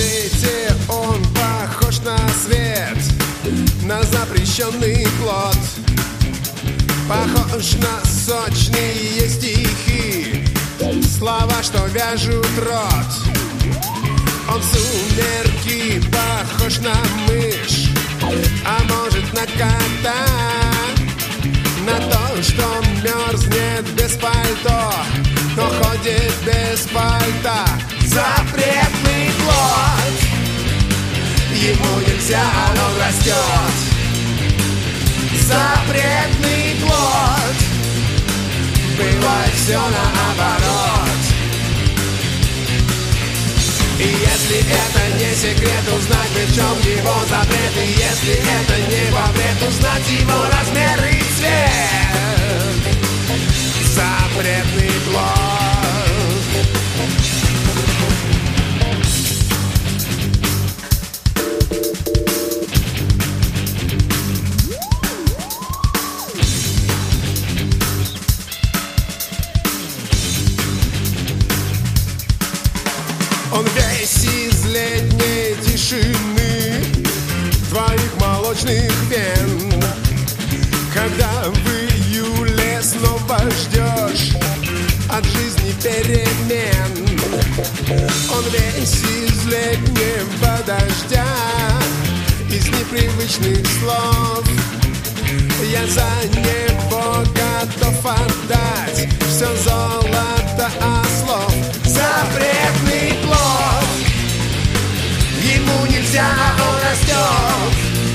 свете он похож на свет, на запрещенный плод. Похож на сочные стихи, слова, что вяжут рот. Он в сумерки похож на мышь, а может на кота, на то, что мерзнет без пальто, но ходит без пальта. Запретный плод, ему нельзя, он растет. Запретный плод, бывает все наоборот. И если это не секрет, узнать, в чем его запрет. И если это не во вред, узнать его размер и цвет. Запретный плод. Он весь из летней тишины твоих молочных вен. Когда в июле снова ждешь от жизни перемен. Он весь из летнего дождя, из непривычных слов. Я за него готов отдать все золото ослов. Запретный плод, ему нельзя, он растет.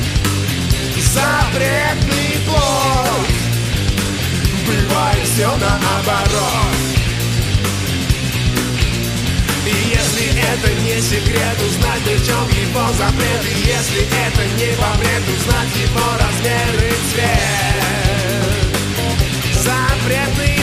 Запретный плод, бывает все наоборот. И если это не секрет, узнать, в чем его запрет. И если это не во вред, узнать его размер и цвет. Запретный